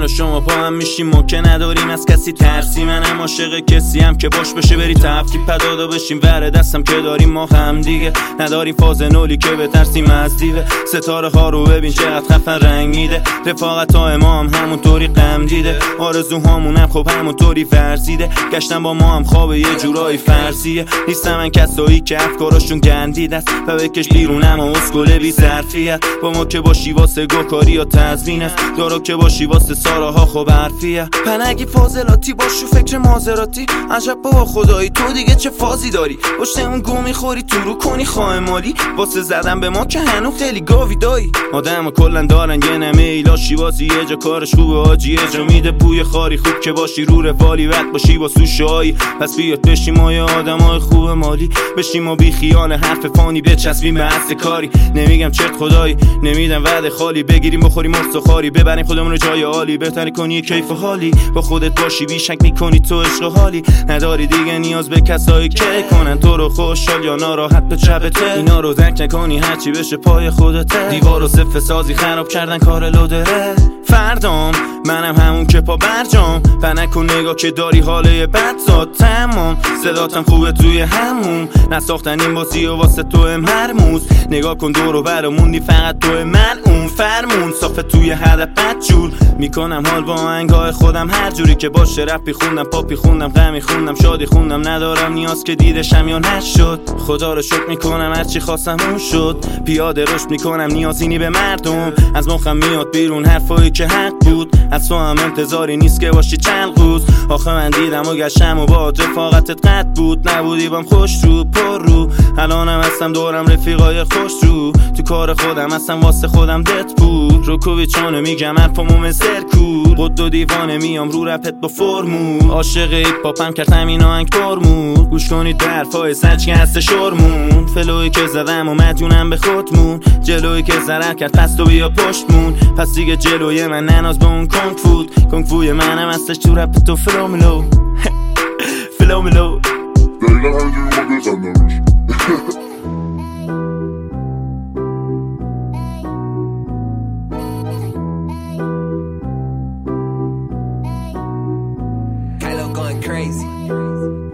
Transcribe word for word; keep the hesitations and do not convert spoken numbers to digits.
و شما با هم میشیم، ما که نداریم از کسی ترسی. منم عاشق کسی هم که باش بشه بری تفتی پدادا بشیم، ور دستم که داریم ما هم دیگه. نداریم فاز نولی که بترسیم از دیوه، ستاره ها رو ببین چقدر خفن رنگ میده. رفاقت های ما هم همونطوری غم دیده، آرزوهامونم خب همونطوری ورزیده. گشتن با ما هم خواب یه جورایی فرضیه. نیستم من کسایی که افکاراشون گندیده است و بکش بیرونم و اسکله بی ظرفیت. با ما که باشی واسه گوکاری یا تزمین است، دارو که باشی واسه ساراها خب حرفیه. پنگی فاضلاتی باشو فکر مازراتی، عجب بابا خدایی تو دیگه چه فازی داری. پشت اون گو میخوری تو رو کنی خواه مالی، واسه زدن به ما که هنو خیلی گاوی دایی. آدم ها کلن دارن یه نمه ایلاشی بازی، یه جا کارش خوبه آجی یه جا میده بوی خاری. خوب که باشی رو روالی وقت باشی با سوشایی، پس بیاد بشیم ما یه آدم های خوب مالی. بشیم ما بی خیال حرف فانی بچسبیم به اصل کاری. نمیگم چرت خدایی نمیدم وعده خالی، بگیریم بخوریم مرس و خاری، ببریم خودمون رو جای عالی. بهتره کنی کیف و حالی، با خودت باشی بیشک میکنی تو عشق و حالی. نداری دیگه نیاز به کسایی که کنن تو رو خوشحال یا ناراحت به چپته. اینا رو درک نکنی هرچی بشه پای خودته. دیوار و صفه سازی خراب کردن کار لودره. فردام منم همون که پا برجام، و نکن نگاه که داری حاله بد زاد تمام. صداتم خوبه توی همون، نساختن این بازی و واسه تو مرموز. نگاه کن دور و برموندی فقط تو من اون فرمون. صافه توی هدف بد جور میکنم حال با آهنگای خودم، هر جوری که باشه رپی خوندم پاپی خوندم غمی خوندم شادی خوندم. ندارم نیاز که دیدشم یا نشد، خدا رو شکر میکنم هرچی خواستم اون شد. پیاده رشد میکنم نیازینی به مردم، از مخم میاد بیرون حرفایی که حق بود. از تو هم انتظاری نیست که باشی چند روز. آخه من دیدم و گشتم و با رفاقتت قد بود، نبودی بام خوش رو پر رو. الانم هستم دورم رفیقای خوش رو، تو کار خودم هستم واسه خودم دت بود. روکوویچانو میگم حرفامو مثل کول، قد و دیوانه میام رو رپت با فرمول. عاشق هیپ هاپم کردم این آهنگ پرمود، گوش کنید به حرفای سچ که هست شرمون. فلوی که زدم و مدیونم به خودمون، جلوی که ضرر کرد پس تو بیا پشتمون. پس دیگه جلوی من نناز به اون کنگ فود، کنگ فوی منم هستش تو رپ تو فلوملو فلوملو. دقیقا همینجوری ما بزندمش. Kylo going crazy.